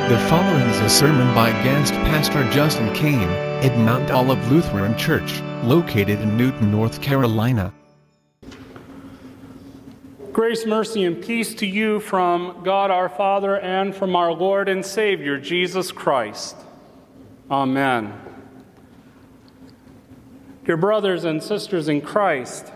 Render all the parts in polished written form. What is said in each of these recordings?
The following is a sermon by guest pastor Justin Kane at Mount Olive Lutheran Church, located in Newton, North Carolina. Grace, mercy, and peace to you from God our Father and from our Lord and Savior, Jesus Christ. Amen. Dear brothers and sisters in Christ,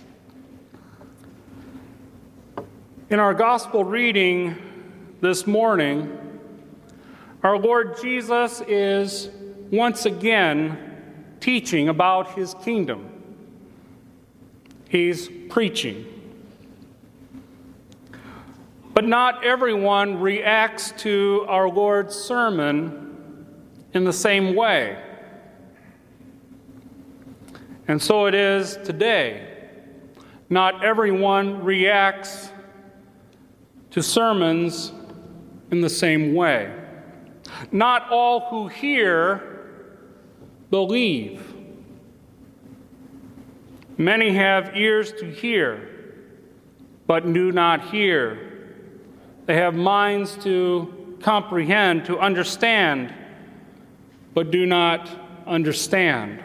in our gospel reading this morning, our Lord Jesus is once again teaching about his kingdom. He's preaching. But not everyone reacts to our Lord's sermon in the same way. And so it is today. Not everyone reacts to sermons in the same way. Not all who hear believe. Many have ears to hear, but do not hear. They have minds to comprehend, to understand, but do not understand.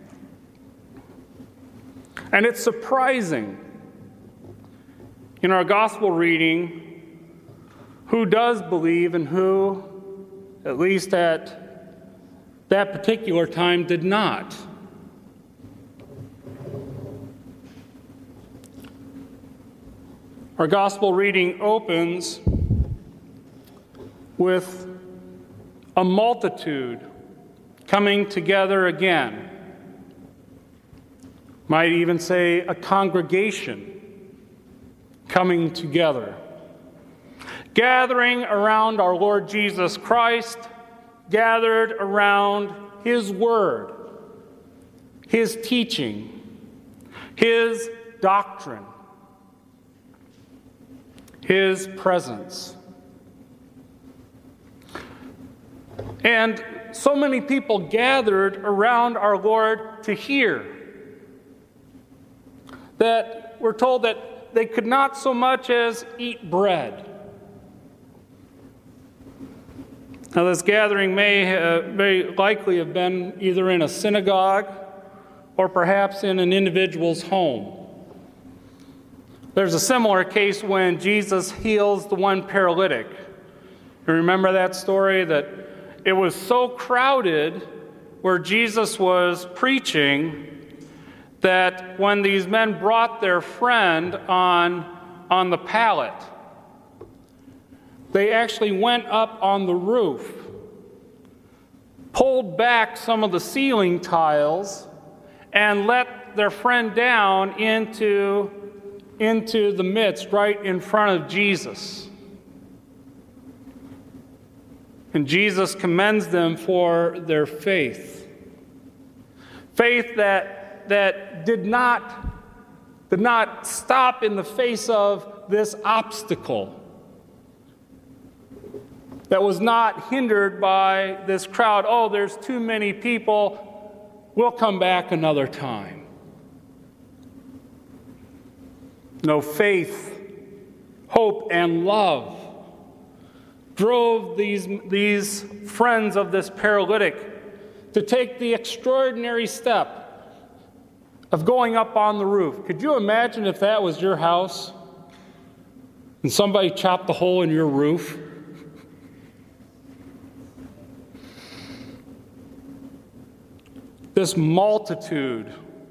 And it's surprising in our gospel reading who does believe and who, at least at that particular time, did not. Our gospel reading opens with a multitude coming together again. Might even say a congregation coming together. Gathering around our Lord Jesus Christ, gathered around his word, his teaching, his doctrine, his presence. And so many people gathered around our Lord to hear that we're told that they could not so much as eat bread. Now, this gathering may very likely have been either in a synagogue or perhaps in an individual's home. There's a similar case when Jesus heals the one paralytic. You remember that story? That it was so crowded where Jesus was preaching that when these men brought their friend on the pallet, they actually went up on the roof, pulled back some of the ceiling tiles, and let their friend down into the midst, right in front of Jesus. And Jesus commends them for their faith. Faith that did not stop in the face of this obstacle. That was not hindered by this crowd. Oh, there's too many people. We'll come back another time. No, faith, hope, and love drove these friends of this paralytic to take the extraordinary step of going up on the roof. Could you imagine if that was your house and somebody chopped a hole in your roof? This multitude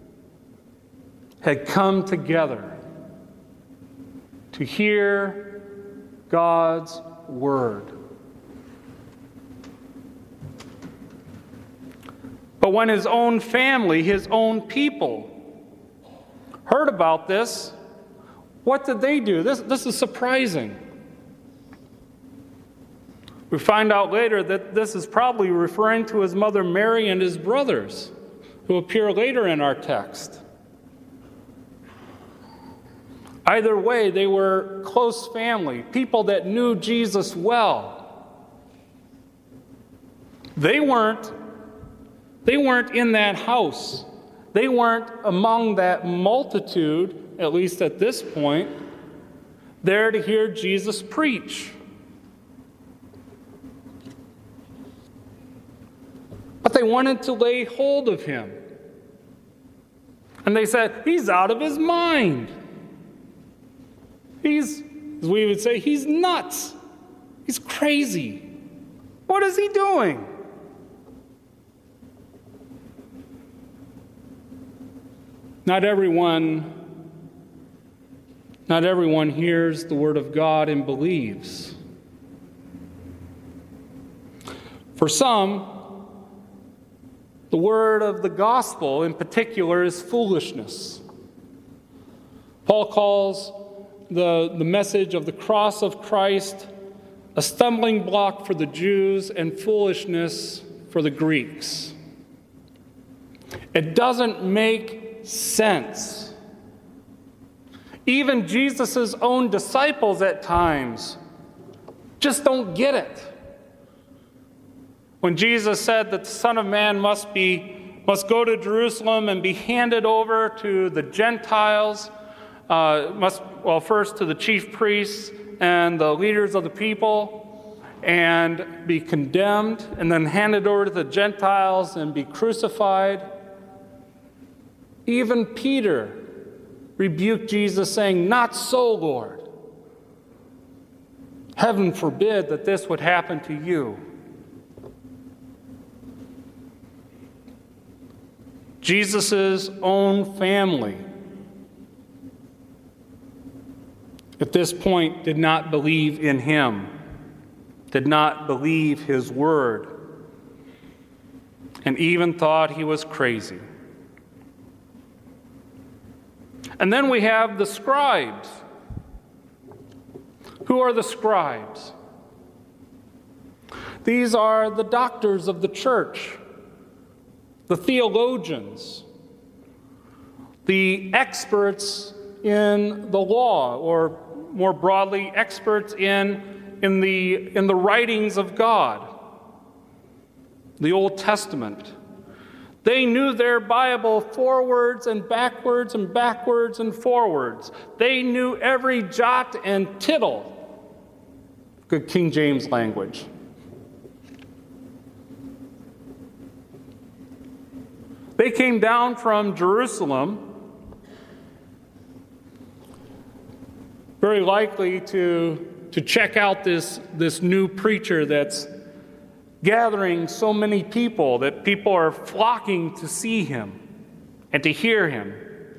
had come together to hear God's word. But when his own family, his own people, heard about this, what did they do? This is surprising. We find out later that this is probably referring to his mother Mary and his brothers, who appear later in our text. Either way, they were close family, people that knew Jesus well. They weren't in that house. They weren't among that multitude, at least at this point, there to hear Jesus preach. they wanted to lay hold of him. And they said, he's out of his mind. As we would say, he's nuts. He's crazy. What is he doing? Not everyone hears the word of God and believes. For some, the word of the gospel in particular is foolishness. Paul calls the message of the cross of Christ a stumbling block for the Jews and foolishness for the Greeks. It doesn't make sense. Even Jesus' own disciples at times just don't get it. When Jesus said that the Son of Man must go to Jerusalem and be handed over to the Gentiles, first to the chief priests and the leaders of the people, and be condemned, and then handed over to the Gentiles and be crucified. Even Peter rebuked Jesus, saying, "Not so, Lord. Heaven forbid that this would happen to you." Jesus' own family at this point did not believe in him, did not believe his word, and even thought he was crazy. And then we have the scribes. Who are the scribes? These are the doctors of the church, the theologians, the experts in the law, or more broadly, experts in the writings of God, the Old Testament. They knew their Bible forwards and backwards and backwards and forwards. They knew every jot and tittle. Good King James language. They came down from Jerusalem, very likely to check out this new preacher that's gathering so many people, that people are flocking to see him and to hear him.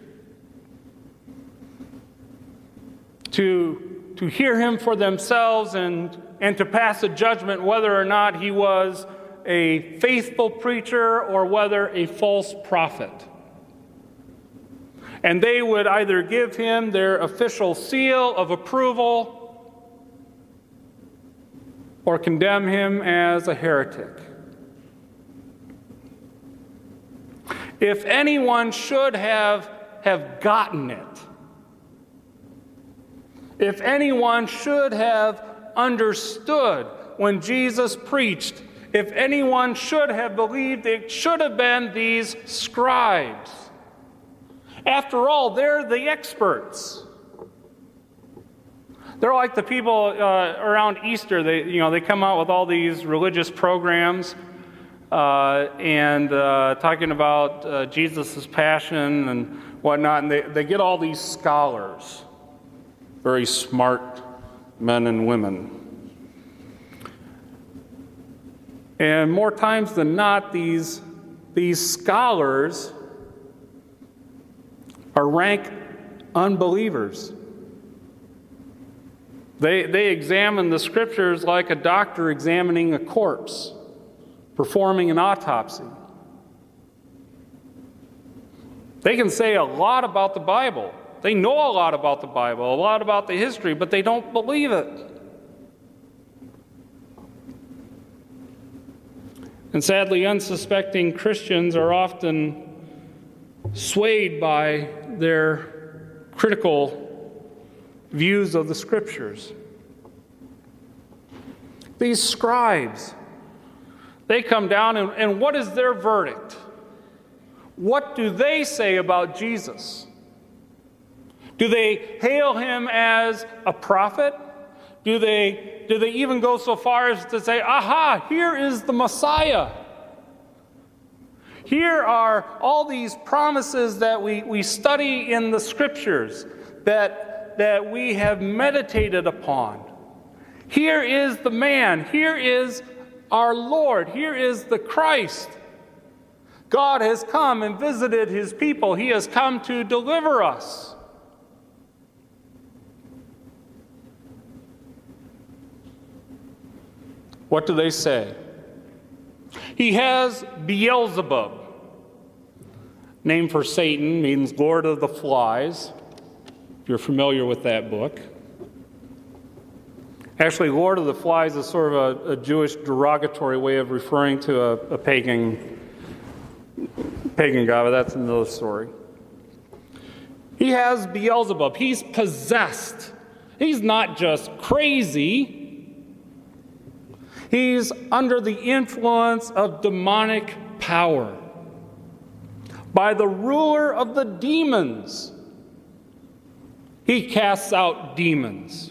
To hear him for themselves and to pass a judgment whether or not he was a faithful preacher or whether a false prophet. And they would either give him their official seal of approval or condemn him as a heretic. If anyone should have gotten it, if anyone should have understood when Jesus preached, if anyone should have believed, it should have been these scribes. After all, they're the experts. They're like the people around Easter. They come out with all these religious programs and talking about Jesus' passion and whatnot, and they get all these scholars, very smart men and women. And more times than not, these scholars are rank unbelievers. They examine the scriptures like a doctor examining a corpse, performing an autopsy. They can say a lot about the Bible. They know a lot about the Bible, a lot about the history, but they don't believe it. And sadly, unsuspecting Christians are often swayed by their critical views of the scriptures. These scribes, they come down and what is their verdict? What do they say about Jesus? Do they hail him as a prophet? Do they even go so far as to say, aha, here is the Messiah? Here are all these promises that we study in the Scriptures, that we have meditated upon. Here is the man. Here is our Lord. Here is the Christ. God has come and visited his people. He has come to deliver us. What do they say? He has Beelzebub. Name for Satan, means Lord of the Flies, if you're familiar with that book. Actually, Lord of the Flies is sort of a Jewish derogatory way of referring to a pagan god, but that's another story. He has Beelzebub. He's possessed. He's not just crazy. He's under the influence of demonic power by the ruler of the demons. He casts out demons.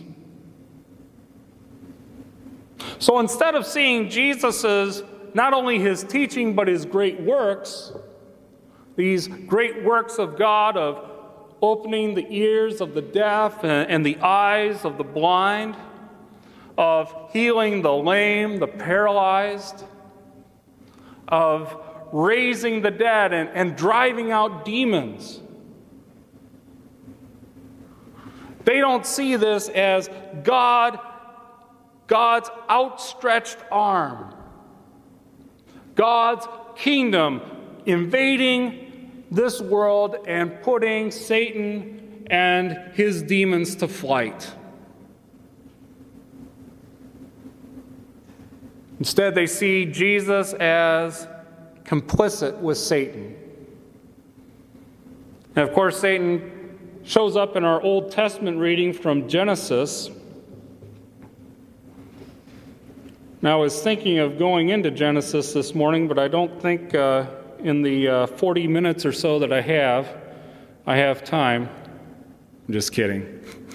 So instead of seeing Jesus's, not only his teaching, but his great works, these great works of God of opening the ears of the deaf and the eyes of the blind, of healing the lame, the paralyzed, of raising the dead and driving out demons. They don't see this as God's outstretched arm, God's kingdom invading this world and putting Satan and his demons to flight. Instead, they see Jesus as complicit with Satan. And of course, Satan shows up in our Old Testament reading from Genesis. Now, I was thinking of going into Genesis this morning, but I don't think in the 40 minutes or so that I have time. I'm just kidding.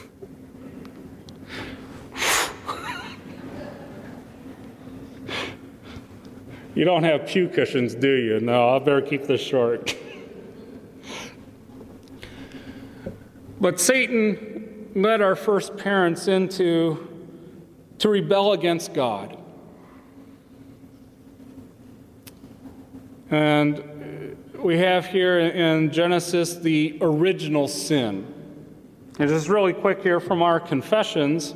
You don't have pew cushions, do you? No, I better keep this short. But Satan led our first parents to rebel against God. And we have here in Genesis the original sin. And just really quick here from our confessions.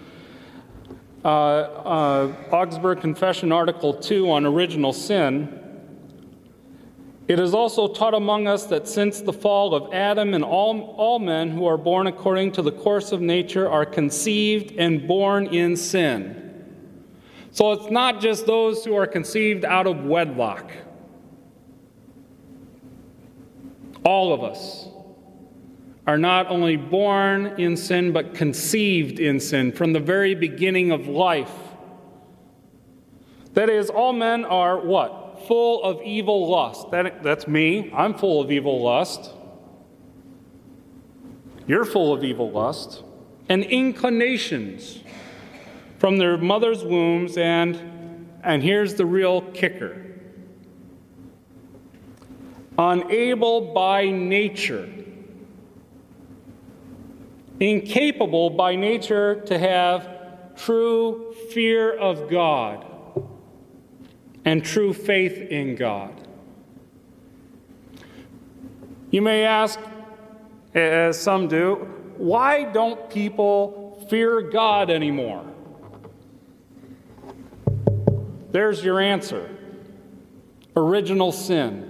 Augsburg Confession, Article 2 on original sin. It is also taught among us that since the fall of Adam and all men who are born according to the course of nature are conceived and born in sin. So it's not just those who are conceived out of wedlock. All of us are not only born in sin, but conceived in sin from the very beginning of life. That is, all men are what? Full of evil lust. That's me. I'm full of evil lust. You're full of evil lust. And inclinations from their mother's wombs, and here's the real kicker. Unable by nature, incapable by nature to have true fear of God and true faith in God. You may ask, as some do, why don't people fear God anymore? There's your answer. Original sin.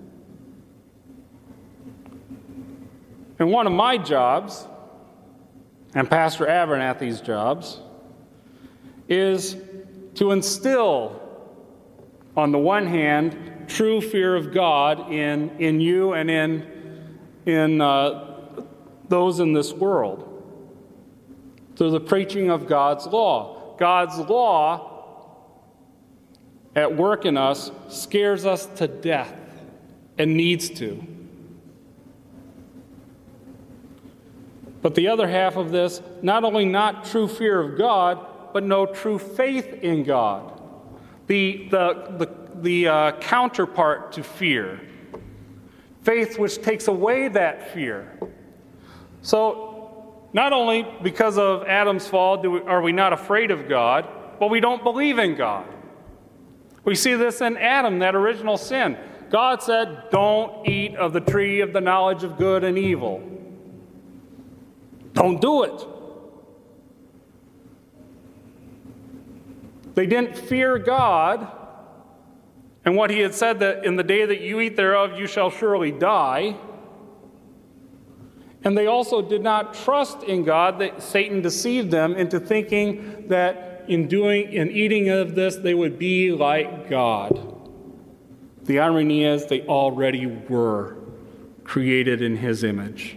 And one of my jobs, and Pastor Abernathy's jobs, is to instill, on the one hand, true fear of God in you and in those in this world, through the preaching of God's law. God's law at work in us scares us to death and needs to. But the other half of this, not only not true fear of God, but no true faith in God. The the counterpart to fear. Faith which takes away that fear. So, not only because of Adam's fall are we not afraid of God, but we don't believe in God. We see this in Adam, that original sin. God said, don't eat of the tree of the knowledge of good and evil. Don't do it. They didn't fear God, and what he had said, that in the day that you eat thereof, you shall surely die. And they also did not trust in God, that Satan deceived them into thinking that in eating of this, they would be like God. The irony is they already were created in his image.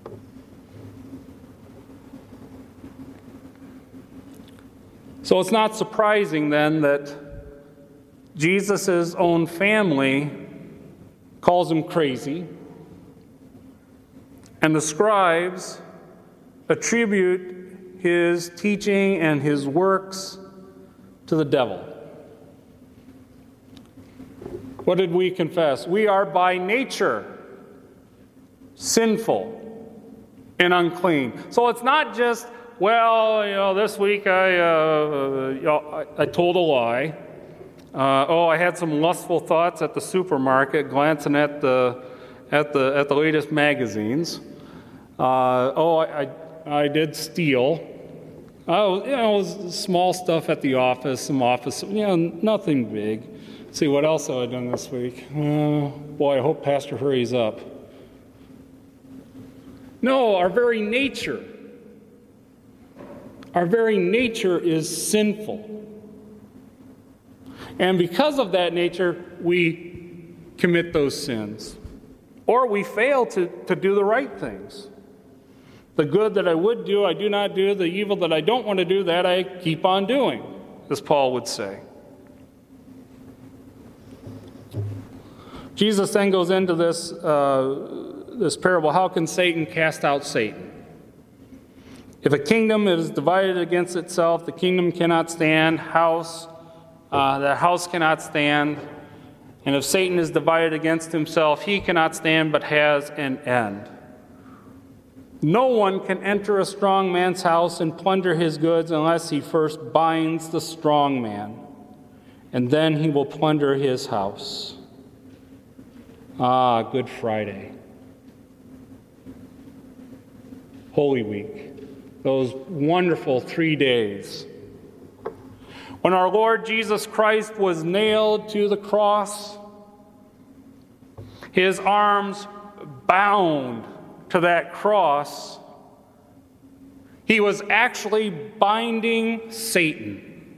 So it's not surprising then that Jesus' own family calls him crazy, and the scribes attribute his teaching and his works to the devil. What did we confess? We are by nature sinful and unclean. So it's not just, well, this week I told a lie. I had some lustful thoughts at the supermarket, glancing at the latest magazines. I did steal. It was small stuff at the office, some office, nothing big. Let's see, what else have I done this week? I hope Pastor hurries up. No, our very nature is sinful. And because of that nature, we commit those sins. Or we fail to do the right things. The good that I would do, I do not do. The evil that I don't want to do, that I keep on doing, as Paul would say. Jesus then goes into this parable. How can Satan cast out Satan? If a kingdom is divided against itself, the kingdom cannot stand. The house cannot stand. And if Satan is divided against himself, he cannot stand, but has an end. No one can enter a strong man's house and plunder his goods unless he first binds the strong man, and then he will plunder his house. Good Friday. Holy Week. Those wonderful 3 days. When our Lord Jesus Christ was nailed to the cross, his arms bound to that cross, he was actually binding Satan,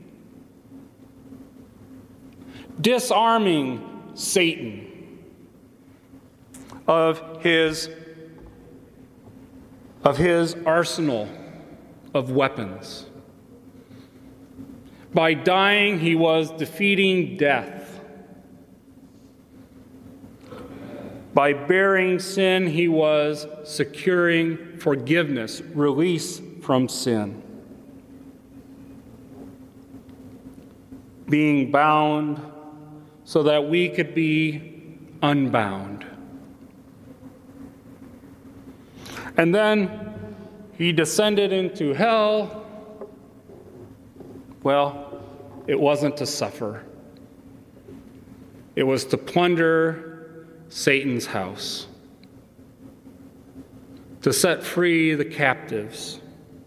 disarming Satan of his arsenal of weapons. By dying, he was defeating death. By bearing sin, he was securing forgiveness, release from sin. Being bound so that we could be unbound. And then he descended into hell. Well, it wasn't to suffer. It was to plunder Satan's house, to set free the captives.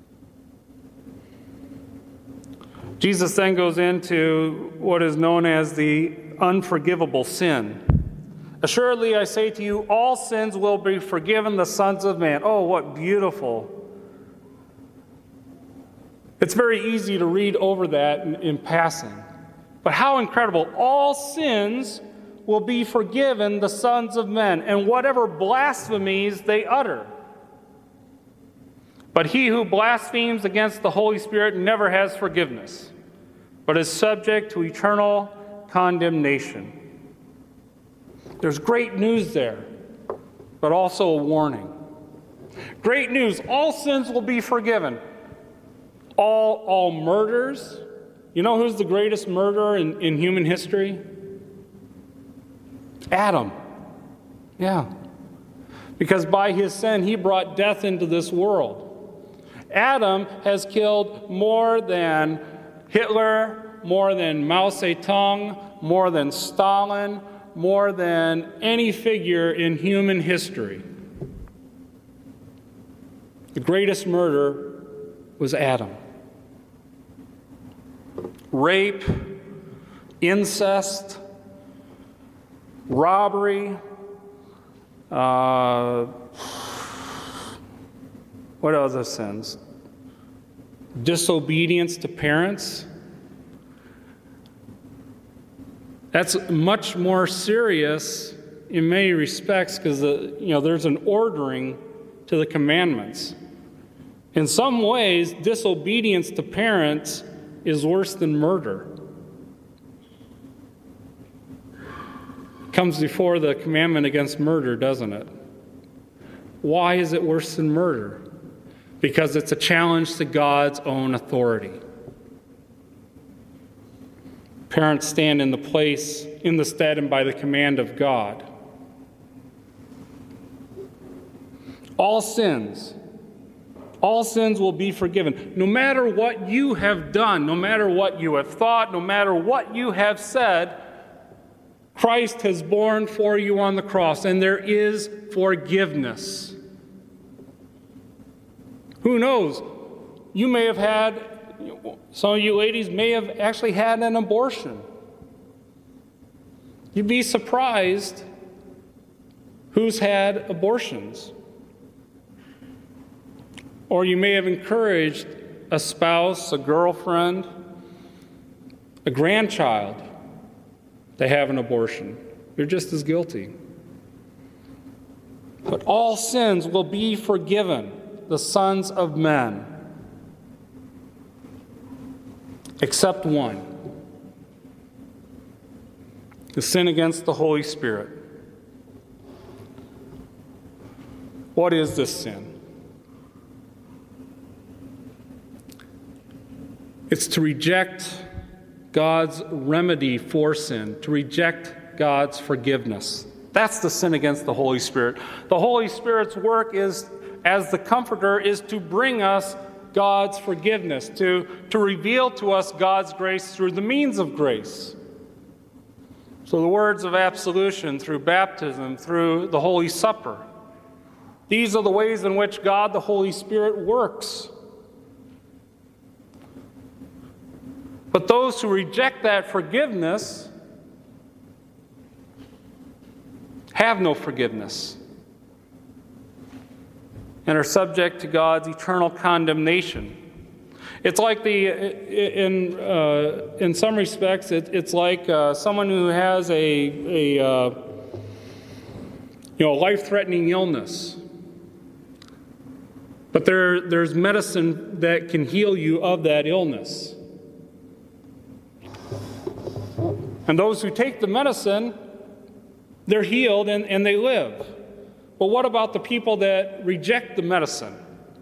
Jesus then goes into what is known as the unforgivable sin. Assuredly, I say to you, all sins will be forgiven the sons of man. Oh, what beautiful. It's very easy to read over that in passing. But how incredible. All sins will be forgiven the sons of men, and whatever blasphemies they utter. But he who blasphemes against the Holy Spirit never has forgiveness, but is subject to eternal condemnation. There's great news there, but also a warning. Great news, all sins will be forgiven. All murders. You know who's the greatest murderer in human history? Adam. Yeah. Because by his sin, he brought death into this world. Adam has killed more than Hitler, more than Mao Zedong, more than Stalin, more than any figure in human history. The greatest murder was Adam. Rape, incest, robbery, what other sins? Disobedience to parents. That's much more serious in many respects because there's an ordering to the commandments. In some ways, disobedience to parents is worse than murder. It comes before the commandment against murder, doesn't it? Why is it worse than murder? Because it's a challenge to God's own authority. Parents stand in the stead and by the command of God. All sins will be forgiven. No matter what you have done, no matter what you have thought, no matter what you have said, Christ has borne for you on the cross, and there is forgiveness. Who knows? You may have had, some of you ladies may have actually had an abortion. You'd be surprised who's had abortions. Or you may have encouraged a spouse, a girlfriend, a grandchild to have an abortion. You're just as guilty. But all sins will be forgiven the sons of men, except one: the sin against the Holy Spirit. What is this sin? It's to reject God's remedy for sin, to reject God's forgiveness. That's the sin against the Holy Spirit. The Holy Spirit's work is, as the Comforter, is to bring us God's forgiveness, to reveal to us God's grace through the means of grace. So the words of absolution, through baptism, through the Holy Supper. These are the ways in which God, the Holy Spirit, works. But those who reject that forgiveness have no forgiveness and are subject to God's eternal condemnation. It's like in some respects, it's like someone who has a life-threatening illness. But there's medicine that can heal you of that illness. And those who take the medicine, they're healed and they live. But what about the people that reject the medicine?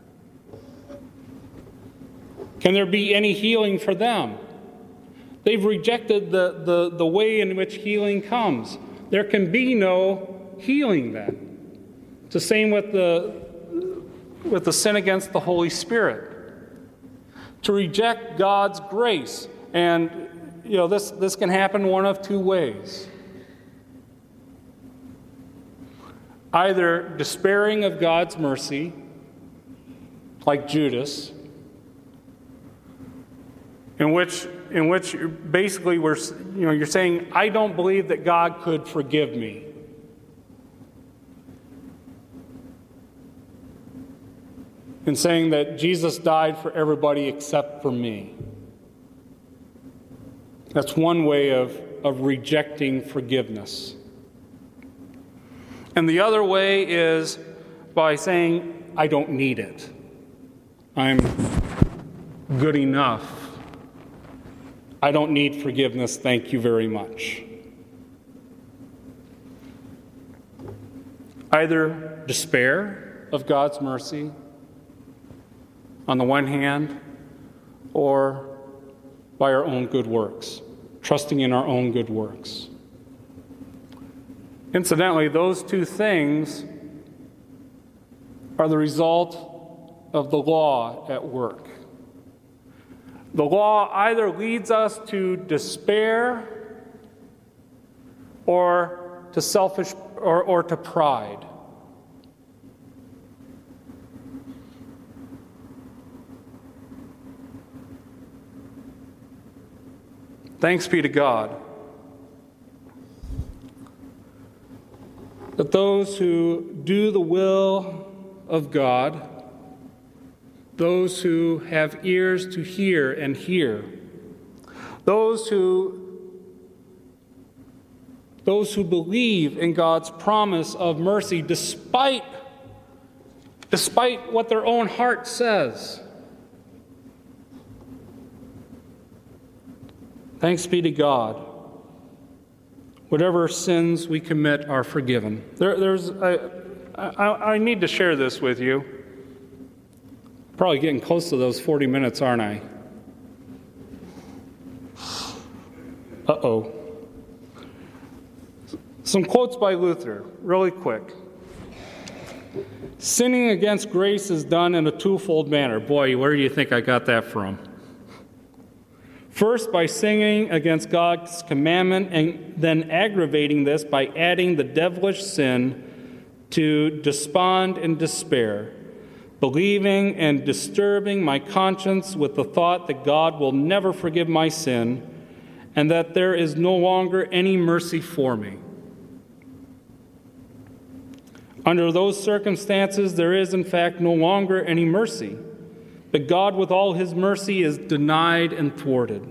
Can there be any healing for them? They've rejected the way in which healing comes. There can be no healing then. It's the same with the sin against the Holy Spirit. To reject God's grace. And this can happen one of two ways. Either despairing of God's mercy, like Judas, in which basically you're saying, I don't believe that God could forgive me. And saying that Jesus died for everybody except for me. That's one way of rejecting forgiveness. And the other way is by saying, I don't need it. I'm good enough. I don't need forgiveness, thank you very much. Either despair of God's mercy on the one hand, or by our own good works, trusting in our own good works. Incidentally, those two things are the result of the law at work. The law either leads us to despair or to selfish or to pride. Thanks be to God that those who do the will of God, those who have ears to hear and hear, those who believe in God's promise of mercy despite what their own heart says. Thanks be to God. Whatever sins we commit are forgiven. I need to share this with you. Probably getting close to those 40 minutes, aren't I? Uh-oh. Some quotes by Luther, really quick. Sinning against grace is done in a twofold manner. Boy, where do you think I got that from? First, by sinning against God's commandment, and then aggravating this by adding the devilish sin to despond and despair, believing and disturbing my conscience with the thought that God will never forgive my sin and that there is no longer any mercy for me. Under those circumstances, there is in fact no longer any mercy. But God, with all his mercy, is denied and thwarted.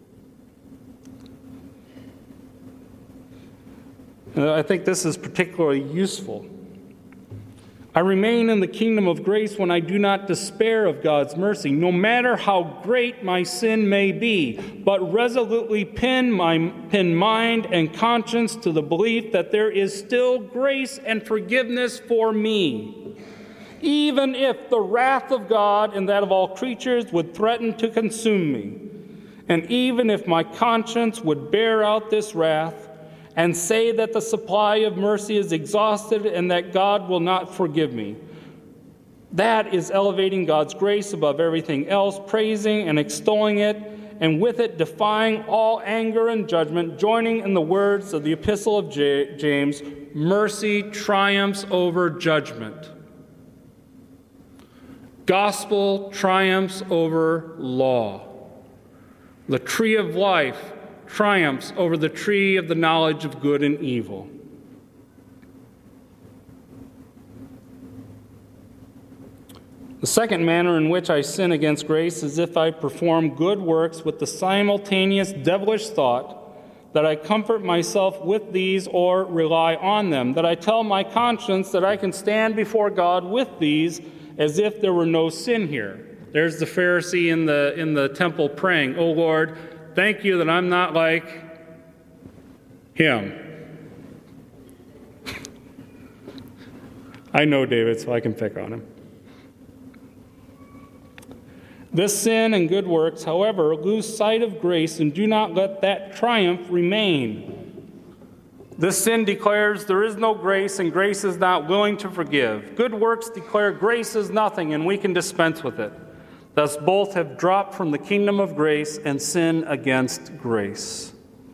I think this is particularly useful. I remain in the kingdom of grace when I do not despair of God's mercy, no matter how great my sin may be, but resolutely pin mind and conscience to the belief that there is still grace and forgiveness for me, even if the wrath of God and that of all creatures would threaten to consume me, and even if my conscience would bear out this wrath and say that the supply of mercy is exhausted and that God will not forgive me. That is elevating God's grace above everything else, praising and extolling it, and with it defying all anger and judgment, joining in the words of the Epistle of James, mercy triumphs over judgment. Gospel triumphs over law. The tree of life triumphs over the tree of the knowledge of good and evil. The second manner in which I sin against grace is if I perform good works with the simultaneous devilish thought that I comfort myself with these or rely on them, that I tell my conscience that I can stand before God with these as if there were no sin here. There's the Pharisee in the temple praying, "Oh Lord, thank you that I'm not like him." I know David, so I can pick on him. This sin and good works, however, lose sight of grace and do not let that triumph remain. This sin declares there is no grace and grace is not willing to forgive. Good works declare grace is nothing and we can dispense with it. Thus both have dropped from the kingdom of grace and sin against grace.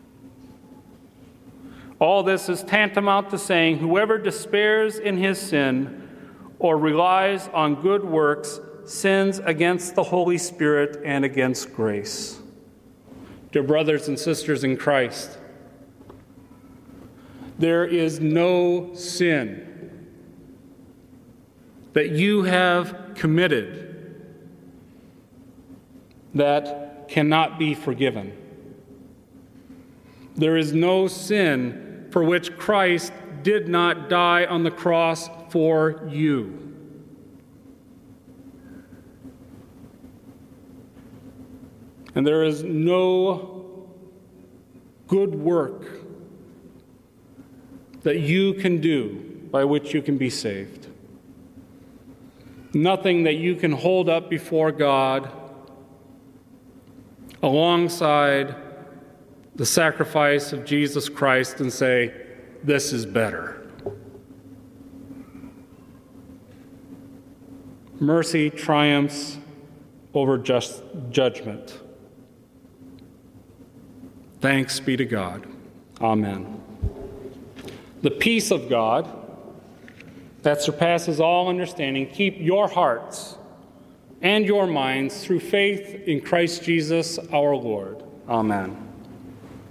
All this is tantamount to saying whoever despairs in his sin or relies on good works sins against the Holy Spirit and against grace. Dear brothers and sisters in Christ, there is no sin that you have committed that cannot be forgiven. There is no sin for which Christ did not die on the cross for you. And there is no good work that you can do by which you can be saved. Nothing that you can hold up before God alongside the sacrifice of Jesus Christ and say, this is better. Mercy triumphs over just judgment. Thanks be to God. Amen. The peace of God that surpasses all understanding, keep your hearts and your minds through faith in Christ Jesus our Lord. Amen.